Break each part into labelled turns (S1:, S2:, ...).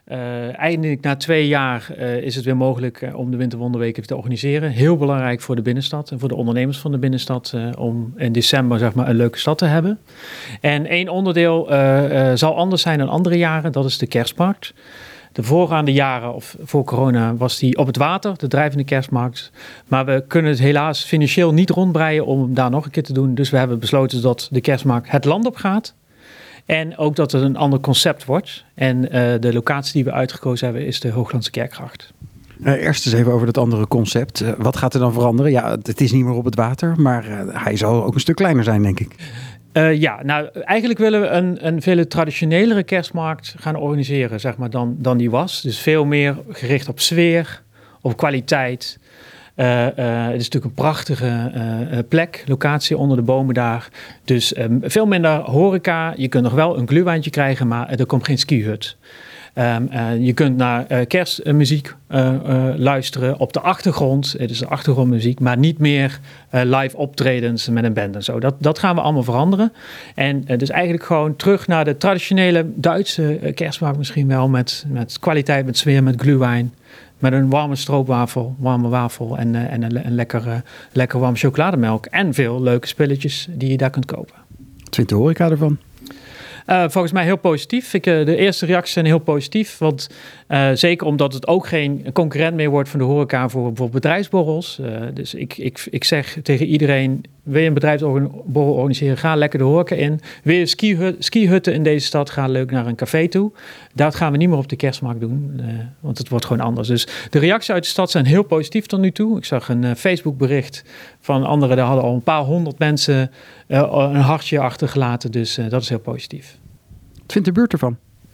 S1: Eindelijk na 2 jaar is het weer mogelijk om de Winterwonderweken te organiseren. Heel belangrijk voor de binnenstad en voor de ondernemers van de binnenstad om in december zeg maar een leuke stad te hebben. En 1 onderdeel zal anders zijn dan andere jaren, dat is de kerstmarkt. De voorgaande jaren, of voor corona, was die op het water, de drijvende kerstmarkt. Maar we kunnen het helaas financieel niet rondbreien om hem daar nog een keer te doen. Dus we hebben besloten dat de kerstmarkt het land op gaat. En ook dat het een ander concept wordt. En de locatie die we uitgekozen hebben is de Hooglandse Kerkgracht.
S2: Eerst eens even over dat andere concept. Wat gaat er dan veranderen? Ja, het is niet meer op het water, maar hij zal ook een stuk kleiner zijn, denk ik.
S1: Eigenlijk willen we een veel traditionelere kerstmarkt gaan organiseren, zeg maar, dan die was. Dus veel meer gericht op sfeer, op kwaliteit. Het is natuurlijk een prachtige plek, locatie onder de bomen daar. Dus veel minder horeca. Je kunt nog wel een glühweintje krijgen, maar er komt geen skihut. Je kunt naar kerstmuziek luisteren op de achtergrond. Het is de achtergrondmuziek, maar niet meer live optredens met een band en zo. Dat gaan we allemaal veranderen. En dus eigenlijk gewoon terug naar de traditionele Duitse kerstmarkt misschien wel. Met kwaliteit, met sfeer, met glühwein. Met een warme warme wafel en een lekker warme chocolademelk. En veel leuke spulletjes die je daar kunt kopen.
S2: Wat vindt de horeca ervan?
S1: Volgens mij heel positief. De eerste reacties zijn heel positief. Want zeker omdat het ook geen concurrent meer wordt van de horeca voor bijvoorbeeld bedrijfsborrels. Dus ik zeg tegen iedereen, wil je een bedrijfsborrel organiseren, ga lekker de horeca in. Wil je skihutten in deze stad, ga leuk naar een café toe. Dat gaan we niet meer op de kerstmarkt doen, want het wordt gewoon anders. Dus de reacties uit de stad zijn heel positief tot nu toe. Ik zag een Facebook bericht van anderen, daar hadden al een paar 100 mensen een hartje achtergelaten. Dus dat is heel positief.
S2: Wat vindt de buurt ervan?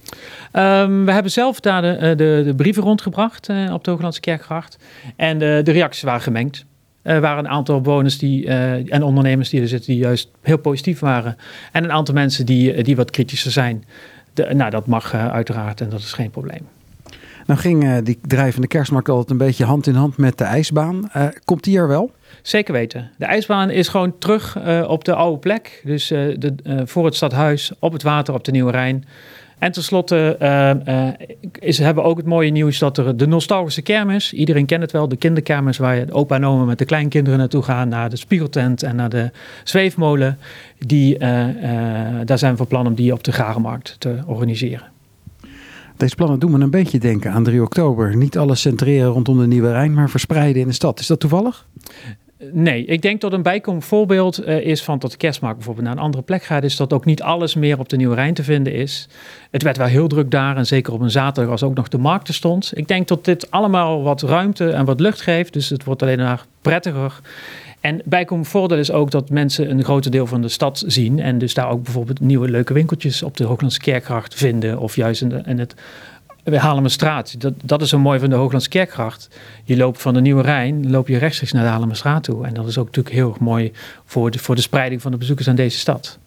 S1: We hebben zelf daar de brieven rondgebracht op de Hooglandse Kerkgracht. En de reacties waren gemengd. Er waren een aantal bewoners en ondernemers die er zitten die juist heel positief waren. En een aantal mensen die wat kritischer zijn. Dat mag uiteraard en dat is geen probleem.
S2: Nou ging die drijvende kerstmarkt altijd een beetje hand in hand met de ijsbaan. Komt die er wel?
S1: Zeker weten. De ijsbaan is gewoon terug op de oude plek. Dus voor het stadhuis, op het water, op de Nieuwe Rijn. En tenslotte hebben we ook het mooie nieuws dat er de nostalgische kermis, iedereen kent het wel, de kinderkermis waar je opa en oma met de kleinkinderen naartoe gaan, naar de spiegeltent en naar de zweefmolen. Daar zijn we van plan om die op de Garenmarkt te organiseren.
S2: Deze plannen doen me een beetje denken aan 3 oktober. Niet alles centreren rondom de Nieuwe Rijn, maar verspreiden in de stad. Is dat toevallig?
S1: Nee, ik denk dat een bijkomend voorbeeld is van dat de kerstmarkt bijvoorbeeld naar een andere plek gaat, is dat ook niet alles meer op de Nieuwe Rijn te vinden is. Het werd wel heel druk daar en zeker op een zaterdag als ook nog de markt er stond. Ik denk dat dit allemaal wat ruimte en wat lucht geeft, dus het wordt alleen maar prettiger. En bijkomend voordeel is ook dat mensen een groter deel van de stad zien en dus daar ook bijvoorbeeld nieuwe leuke winkeltjes op de Hooglandse Kerkgracht vinden of juist in het Haarlemmerstraat. Dat is zo mooi van de Hooglandse Kerkgracht. Je loopt van de Nieuwe Rijn, loop je rechtstreeks naar de Haarlemmerstraat toe. En dat is ook natuurlijk heel erg mooi voor de spreiding van de bezoekers aan deze stad.